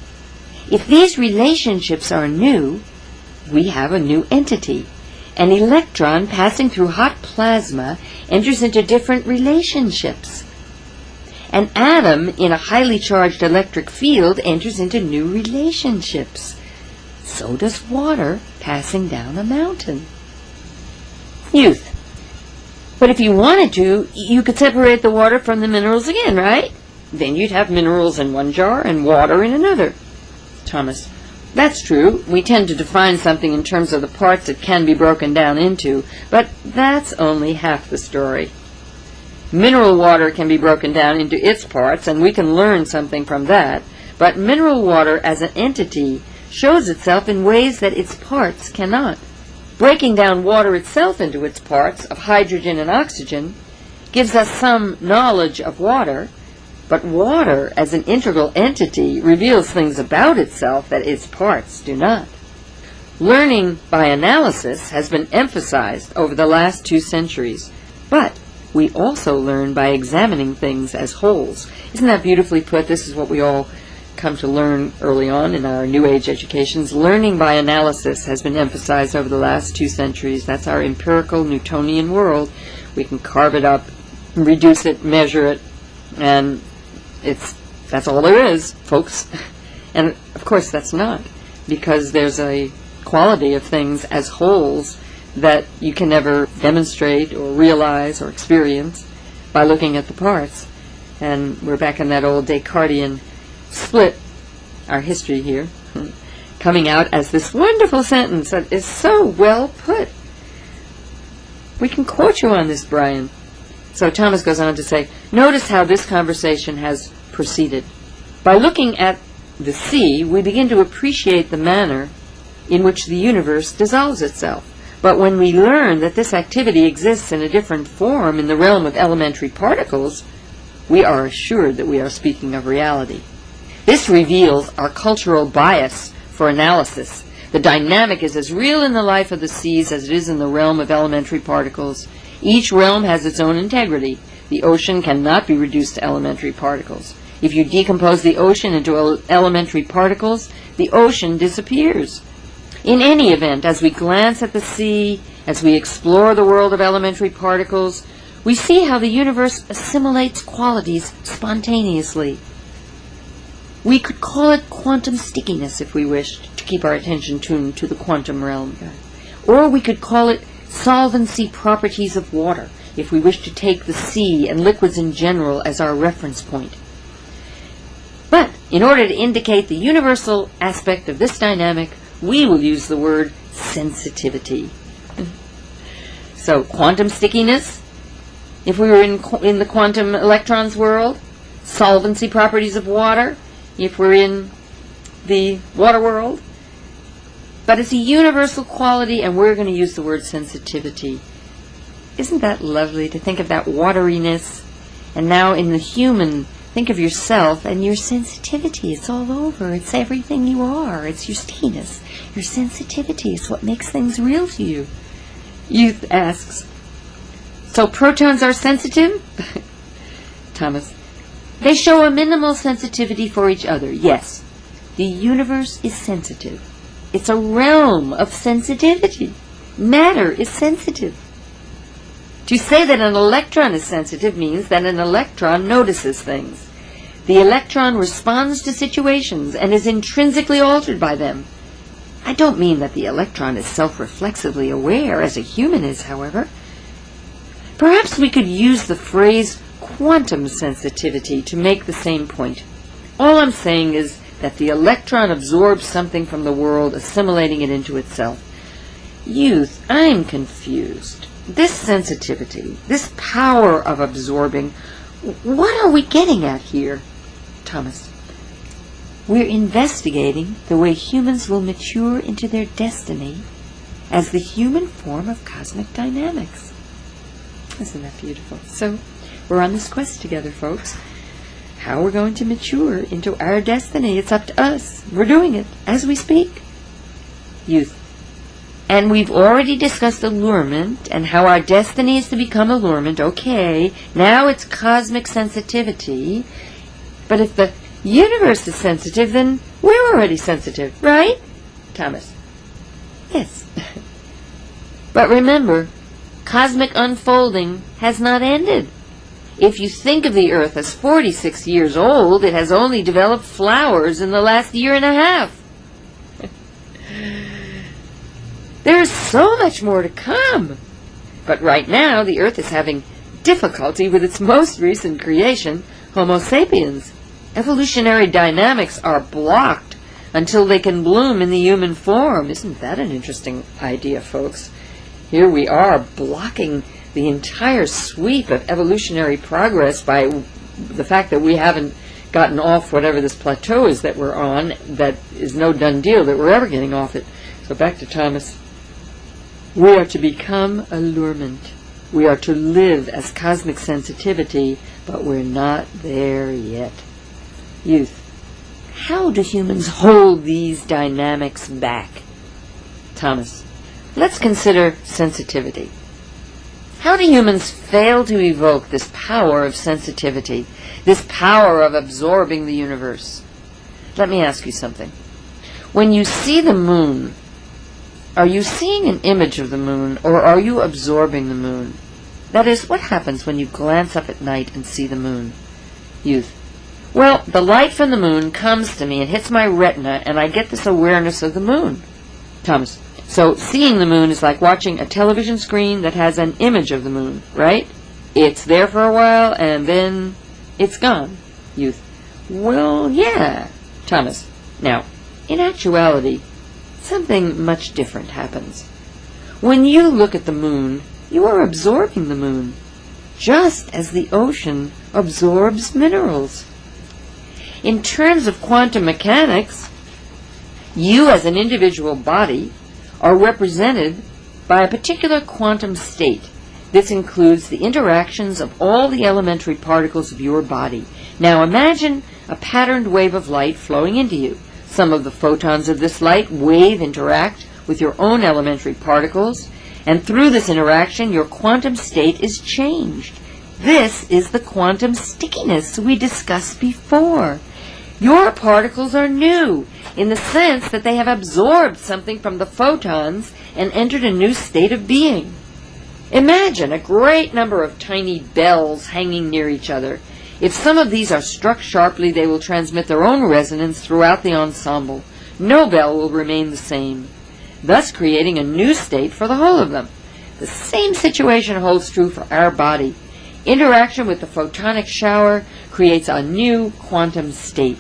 If these relationships are new, we have a new entity. An electron passing through hot plasma enters into different relationships. An atom in a highly charged electric field enters into new relationships. So does water passing down a mountain. Youth. But if you wanted to, you could separate the water from the minerals again, right? Then you'd have minerals in one jar and water in another. Thomas. That's true. We tend to define something in terms of the parts it can be broken down into, but that's only half the story. Mineral water can be broken down into its parts, and we can learn something from that, but mineral water as an entity shows itself in ways that its parts cannot. Breaking down water itself into its parts of hydrogen and oxygen gives us some knowledge of water, but water as an integral entity reveals things about itself that its parts do not. Learning by analysis has been emphasized over the last two centuries, but we also learn by examining things as wholes. Isn't that beautifully put? This is what we all come to learn early on in our New Age educations. Learning by analysis has been emphasized over the last two centuries. That's our empirical Newtonian world. We can carve it up, reduce it, measure it, and it's that's all there is, folks. And of course that's not, because there's a quality of things as wholes that you can never demonstrate or realize or experience by looking at the parts. And we're back in that old Descartesian split, our history here, coming out as this wonderful sentence that is so well put. We can quote you on this, Brian. So Thomas goes on to say, notice how this conversation has proceeded. By looking at the sea, we begin to appreciate the manner in which the universe dissolves itself. But when we learn that this activity exists in a different form in the realm of elementary particles, we are assured that we are speaking of reality. This reveals our cultural bias for analysis. The dynamic is as real in the life of the seas as it is in the realm of elementary particles. Each realm has its own integrity. The ocean cannot be reduced to elementary particles. If you decompose the ocean into el- elementary particles, the ocean disappears. In any event, as we glance at the sea, as we explore the world of elementary particles, we see how the universe assimilates qualities spontaneously. We could call it quantum stickiness if we wished to keep our attention tuned to the quantum realm. Or we could call it solvency properties of water if we wish to take the sea and liquids in general as our reference point. But in order to indicate the universal aspect of this dynamic, we will use the word sensitivity. So, quantum stickiness, if we were in, qu- in the quantum electrons world, solvency properties of water, if we're in the water world. But it's a universal quality, and we're going to use the word sensitivity. Isn't that lovely to think of that wateriness? And now in the human, think of yourself and your sensitivity. It's all over. It's everything you are. It's your stickiness. Your sensitivity is what makes things real to you. Youth asks, so protons are sensitive? Thomas, they show a minimal sensitivity for each other. Yes, the universe is sensitive. It's a realm of sensitivity. Matter is sensitive. To say that an electron is sensitive means that an electron notices things. The electron responds to situations and is intrinsically altered by them. I don't mean that the electron is self-reflexively aware, as a human is, however. Perhaps we could use the phrase quantum sensitivity to make the same point. All I'm saying is that the electron absorbs something from the world, assimilating it into itself. Youth, I'm confused. This sensitivity, this power of absorbing, what are we getting at here? Thomas, we're investigating the way humans will mature into their destiny as the human form of cosmic dynamics. Isn't that beautiful? So, we're on this quest together, folks. How we're going to mature into our destiny, it's up to us. We're doing it as we speak. Youth, and we've already discussed allurement and how our destiny is to become allurement. Okay, now it's cosmic sensitivity. But if the universe is sensitive, then we're already sensitive, right? Thomas, yes. But remember, cosmic unfolding has not ended. If you think of the Earth as forty-six years old, it has only developed flowers in the last year and a half. There's so much more to come. But right now, the Earth is having difficulty with its most recent creation, Homo sapiens. Evolutionary dynamics are blocked until they can bloom in the human form. Isn't that an interesting idea, folks? Here we are blocking the entire sweep of evolutionary progress by the fact that we haven't gotten off whatever this plateau is that we're on. That is no done deal that we're ever getting off it. So back to Thomas. We are to become allurement. We are to live as cosmic sensitivity, but we're not there yet. Youth, how do humans hold these dynamics back? Thomas, let's consider sensitivity. How do humans fail to evoke this power of sensitivity, this power of absorbing the universe? Let me ask you something. When you see the moon, are you seeing an image of the moon, or are you absorbing the moon? That is, what happens when you glance up at night and see the moon? Youth, well, the light from the moon comes to me and hits my retina, and I get this awareness of the moon. Thomas, so seeing the moon is like watching a television screen that has an image of the moon, right? It's there for a while, and then it's gone. Youth, well, yeah. Thomas, now, in actuality, something much different happens. When you look at the moon, you are absorbing the moon, just as the ocean absorbs minerals. In terms of quantum mechanics, you as an individual body are represented by a particular quantum state. This includes the interactions of all the elementary particles of your body. Now imagine a patterned wave of light flowing into you. Some of the photons of this light wave interact with your own elementary particles, and through this interaction your quantum state is changed. This is the quantum stickiness we discussed before. Your particles are new in the sense that they have absorbed something from the photons and entered a new state of being. Imagine a great number of tiny bells hanging near each other. If some of these are struck sharply, they will transmit their own resonance throughout the ensemble. No bell will remain the same, thus creating a new state for the whole of them. The same situation holds true for our body. Interaction with the photonic shower creates a new quantum state.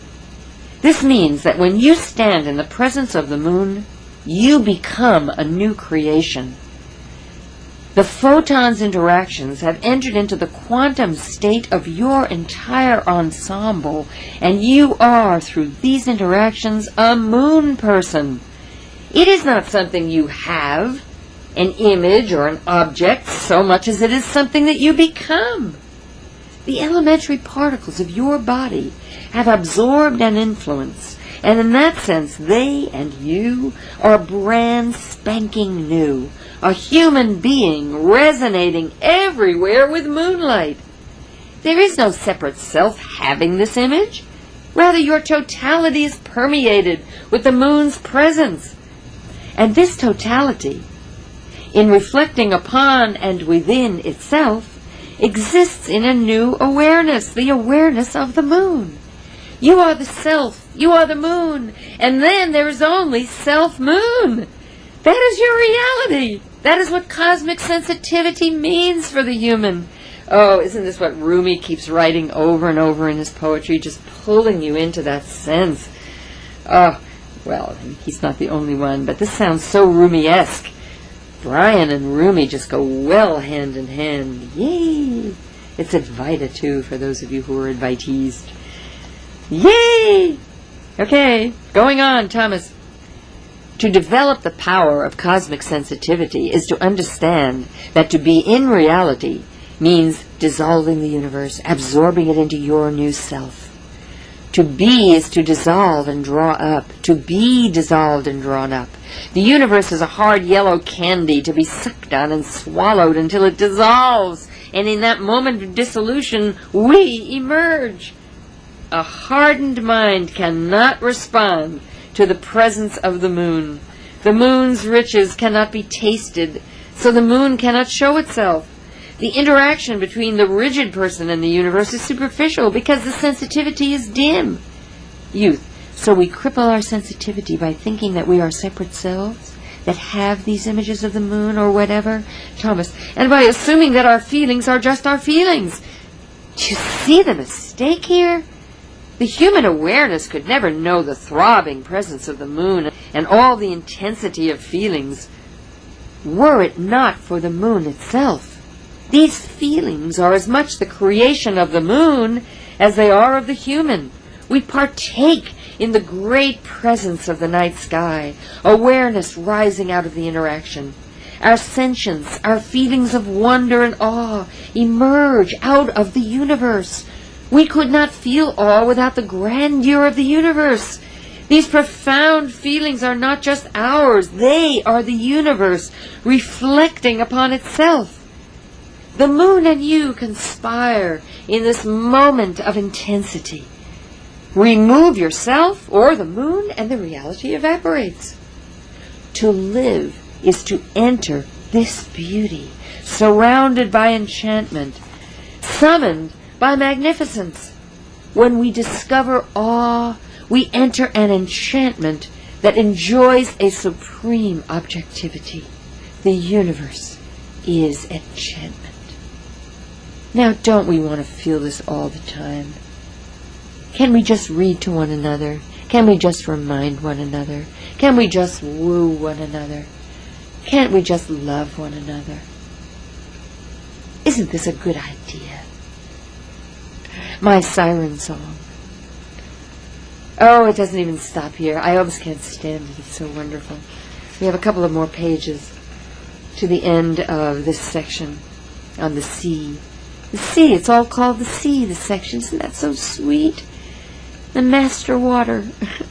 This means that when you stand in the presence of the moon, you become a new creation. The photons' interactions have entered into the quantum state of your entire ensemble, and you are, through these interactions, a moon person. It is not something you have, an image or an object, so much as it is something that you become. The elementary particles of your body have absorbed an influence, and in that sense they and you are brand spanking new, a human being resonating everywhere with moonlight. There is no separate self having this image. Rather, your totality is permeated with the moon's presence. And this totality, in reflecting upon and within itself, exists in a new awareness, the awareness of the moon. You are the self, you are the moon, and then there is only self-moon. That is your reality. That is what cosmic sensitivity means for the human. Oh, isn't this what Rumi keeps writing over and over in his poetry, just pulling you into that sense? Oh, well, he's not the only one, but this sounds so Rumi-esque. Brian and Rumi just go well hand in hand. Yay! It's Advaita, too, for those of you who are Advaitis. Yay! Okay, going on, Thomas. To develop the power of cosmic sensitivity is to understand that to be in reality means dissolving the universe, absorbing it into your new self. To be is to dissolve and draw up, to be dissolved and drawn up. The universe is a hard yellow candy to be sucked on and swallowed until it dissolves, and in that moment of dissolution, we emerge. A hardened mind cannot respond to the presence of the moon. The moon's riches cannot be tasted, so the moon cannot show itself. The interaction between the rigid person and the universe is superficial because the sensitivity is dim. Youth, so we cripple our sensitivity by thinking that we are separate selves that have these images of the moon or whatever. Thomas, and by assuming that our feelings are just our feelings. Do you see the mistake here? The human awareness could never know the throbbing presence of the moon and all the intensity of feelings were it not for the moon itself. These feelings are as much the creation of the moon as they are of the human. We partake in the great presence of the night sky, awareness rising out of the interaction. Our sentience, our feelings of wonder and awe emerge out of the universe. We could not feel awe without the grandeur of the universe. These profound feelings are not just ours. They are the universe reflecting upon itself. The moon and you conspire in this moment of intensity. Remove yourself or the moon and the reality evaporates. To live is to enter this beauty, surrounded by enchantment, summoned by magnificence. When we discover awe, we enter an enchantment that enjoys a supreme objectivity. The universe is enchantment. Now, don't we want to feel this all the time? Can we just read to one another? Can we just remind one another? Can we just woo one another? Can't we just love one another? Isn't this a good idea? My siren song. Oh, it doesn't even stop here. I almost can't stand it. It's so wonderful. We have a couple of more pages to the end of this section on the sea. The sea, it's all called the sea, this section. Isn't that so sweet? The master water.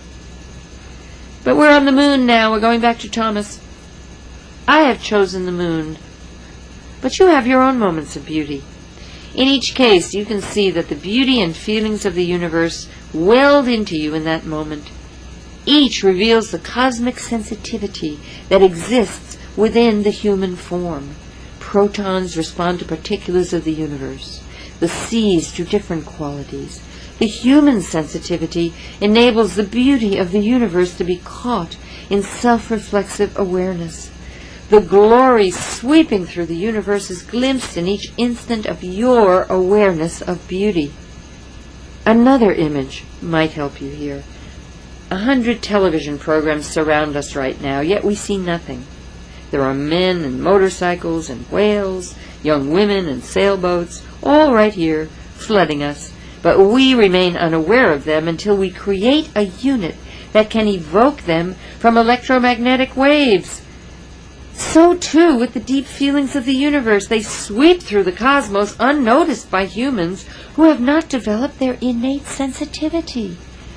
But we're on the moon now. We're going back to Thomas. I have chosen the moon, but you have your own moments of beauty. In each case, you can see that the beauty and feelings of the universe welled into you in that moment. Each reveals the cosmic sensitivity that exists within the human form. Protons respond to particulars of the universe, the seas to different qualities. The human sensitivity enables the beauty of the universe to be caught in self-reflexive awareness. The glory sweeping through the universe is glimpsed in each instant of your awareness of beauty. Another image might help you here. A hundred television programs surround us right now, yet we see nothing. There are men and motorcycles and whales, young women and sailboats, all right here, flooding us, but we remain unaware of them until we create a unit that can evoke them from electromagnetic waves. So too with the deep feelings of the universe. They sweep through the cosmos unnoticed by humans who have not developed their innate sensitivity.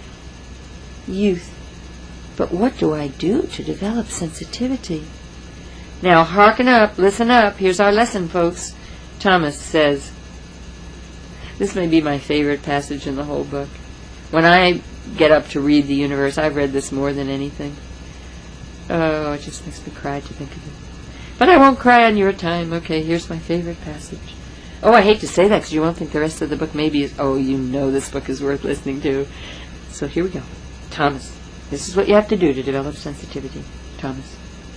Youth. But what do I do to develop sensitivity? Now hearken up, listen up. Here's our lesson, folks. Thomas says, this may be my favorite passage in the whole book. When I get up to read the universe, I've read this more than anything. Oh, it just makes me cry to think of it. But I won't cry on your time. Okay, here's my favorite passage. Oh, I hate to say that because you won't think the rest of the book maybe is, oh, you know this book is worth listening to. So here we go. Thomas. This is what you have to do to develop sensitivity. Thomas.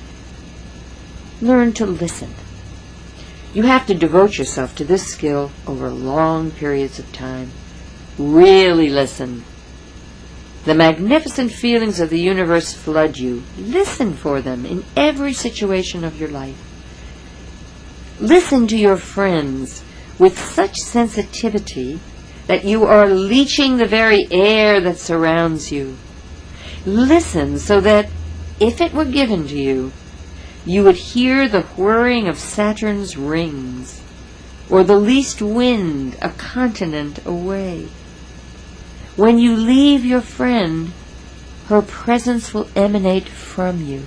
Learn to listen. You have to devote yourself to this skill over long periods of time. Really listen. The magnificent feelings of the universe flood you. Listen for them in every situation of your life. Listen to your friends with such sensitivity that you are leeching the very air that surrounds you. Listen so that, if it were given to you, you would hear the whirring of Saturn's rings, or the least wind a continent away. When you leave your friend, her presence will emanate from you.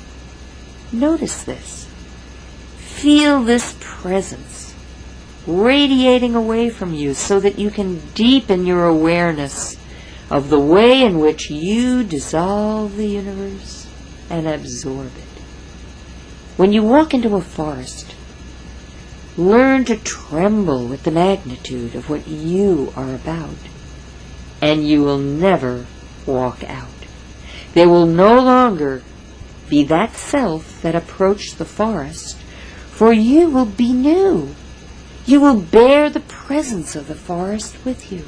Notice this. Feel this presence radiating away from you so that you can deepen your awareness of the way in which you dissolve the universe and absorb it. When you walk into a forest, learn to tremble with the magnitude of what you are about, and you will never walk out. There will no longer be that self that approached the forest, for you will be new. You will bear the presence of the forest with you.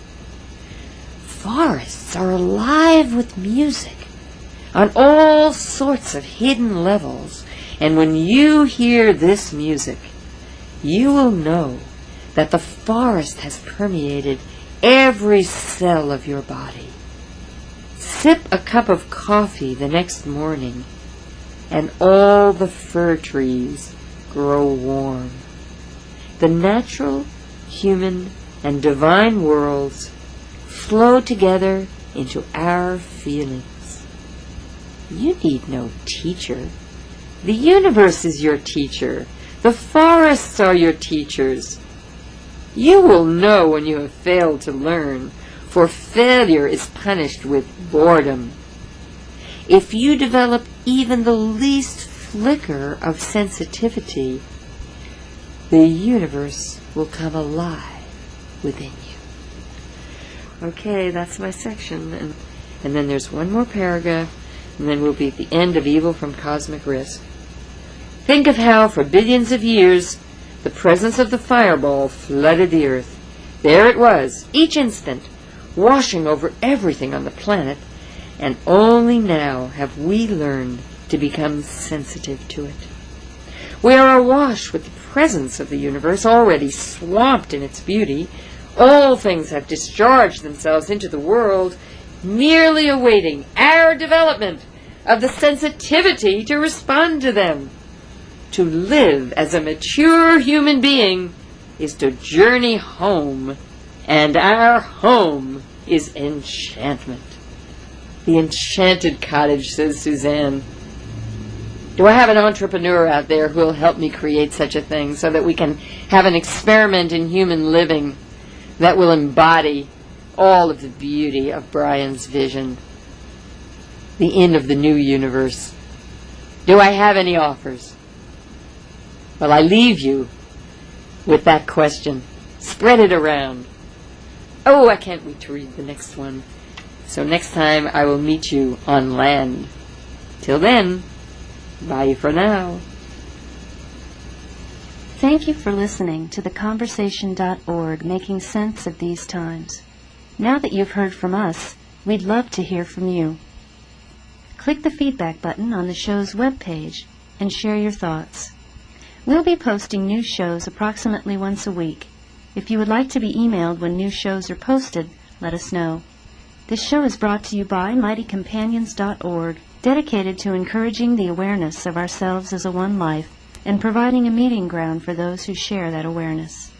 Forests are alive with music on all sorts of hidden levels, and when you hear this music, you will know that the forest has permeated every cell of your body. Sip a cup of coffee the next morning, and all the fir trees grow warm. The natural, human, and divine worlds flow together into our feelings. You need no teacher. The universe is your teacher. The forests are your teachers. You will know when you have failed to learn, for failure is punished with boredom. If you develop even the least flicker of sensitivity, the universe will come alive within you. Okay, that's my section. And, and then there's one more paragraph, and then we'll be at the end of Evil from Cosmic Risk. Think of how, for billions of years, the presence of the fireball flooded the earth. There it was, each instant, washing over everything on the planet, and only now have we learned to become sensitive to it. We are awash with the presence of the universe, already swamped in its beauty. All things have discharged themselves into the world, merely awaiting our development of the sensitivity to respond to them. To live as a mature human being is to journey home, and our home is enchantment. The enchanted cottage, says Suzanne. Do I have an entrepreneur out there who will help me create such a thing so that we can have an experiment in human living that will embody all of the beauty of Brian's vision, the inn of the new universe? Do I have any offers? Well, I leave you with that question. Spread it around. Oh, I can't wait to read the next one. So next time I will meet you on land. Till then, bye for now. Thank you for listening to the conversation dot org, Making Sense of These Times. Now that you've heard from us, we'd love to hear from you. Click the feedback button on the show's webpage and share your thoughts. We'll be posting new shows approximately once a week. If you would like to be emailed when new shows are posted, let us know. This show is brought to you by Mighty Companions dot org, dedicated to encouraging the awareness of ourselves as a one life and providing a meeting ground for those who share that awareness.